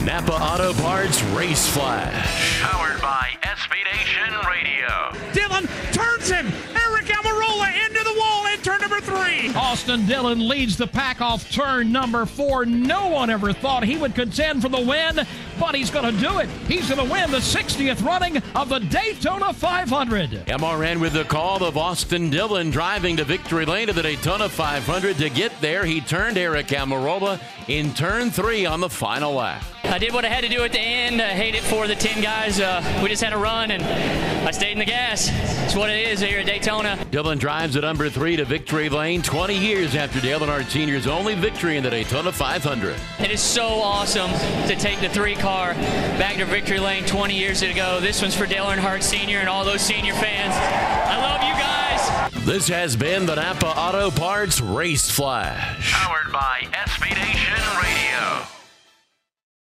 Napa Auto Parts Race Flash. Powered by SB Nation Radio. Dillon turns him. Eric Almirola into the wall in turn number 3. Austin Dillon leads the pack off turn number 4. No one ever thought he would contend for the win, but he's going to do it. He's going to win the 60th running of the Daytona 500. MRN with the call of Austin Dillon driving to victory lane of the Daytona 500. To get there, he turned Eric Almirola in turn 3 on the final lap. I did what I had to do at the end. I hate it for the 10 guys. We just had to run, and I stayed in the gas. It's what it is here at Daytona. Dillon drives at number 3 to victory lane 20 years after Dale Earnhardt Sr.'s only victory in the Daytona 500. It is so awesome to take the 3 car back to victory lane 20 years ago. This one's for Dale Earnhardt Sr. and all those senior fans. I love you guys. This has been the Napa Auto Parts Race Flash. Powered by SB Nation.